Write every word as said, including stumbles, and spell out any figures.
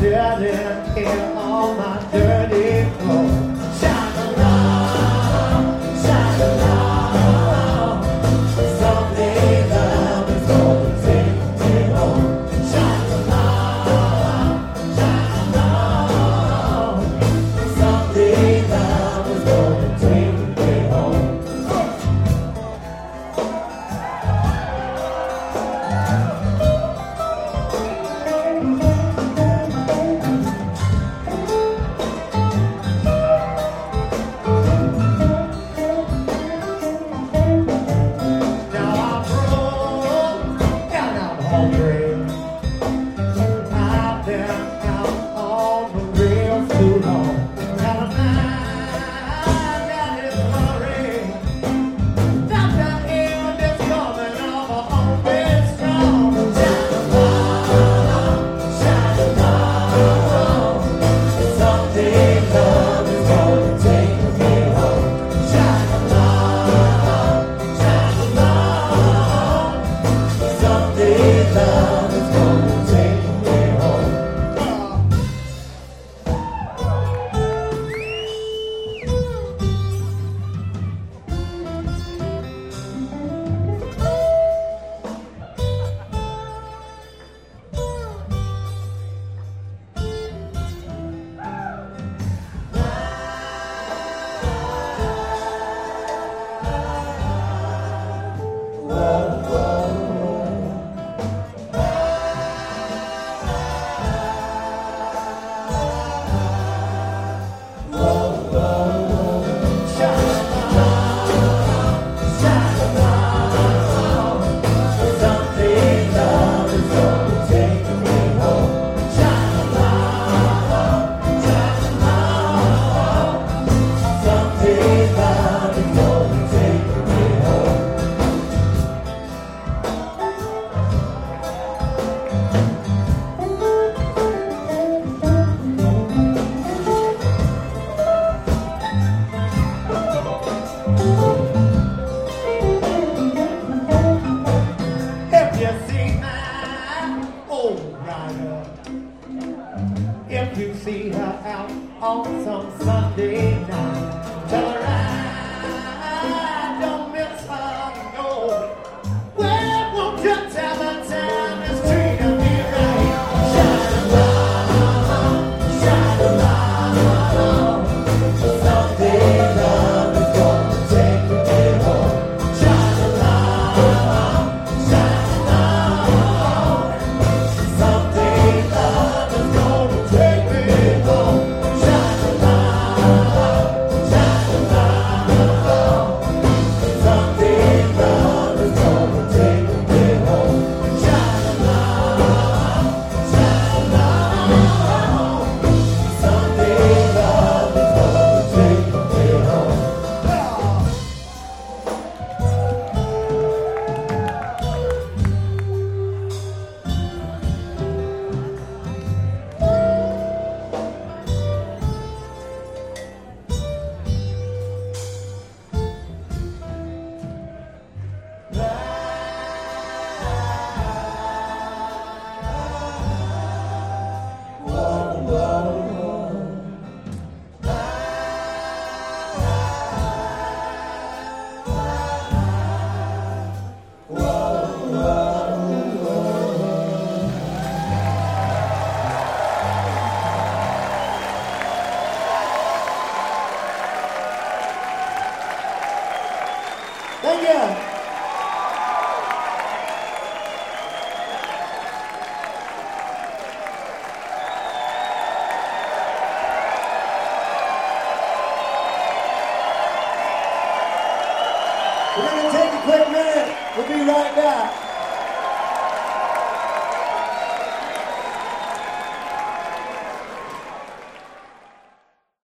didn't hear all my dirty clothes. Sha-la-la, sha-la-la, someday love is gonna take me home. Sha-la-la, sha-la-la, someday love is gonna take me home. I've been out on the rails too long. Got a mind that is worried. That the end is coming of a home been strong. Sha-la-la, sha-la-la, someday love is gonna take me home. Sha-la-la, sha-la-la, someday love is gonna take me home. If you see her out on some Sunday night, tell her I don't miss her, no. Well, won't you tell her time is treating me right? Sha-la-la, sha-la-la, someday love is gonna take me home. Sha-la-la, sha-la-la, someday love is gonna take me home. Sha-la-la, sha-la-la, someday love is gonna take me home. Sha-la-la, sha-la-la, someday love is gonna take me home. Thank you. We're going to take a quick minute. We'll be right back.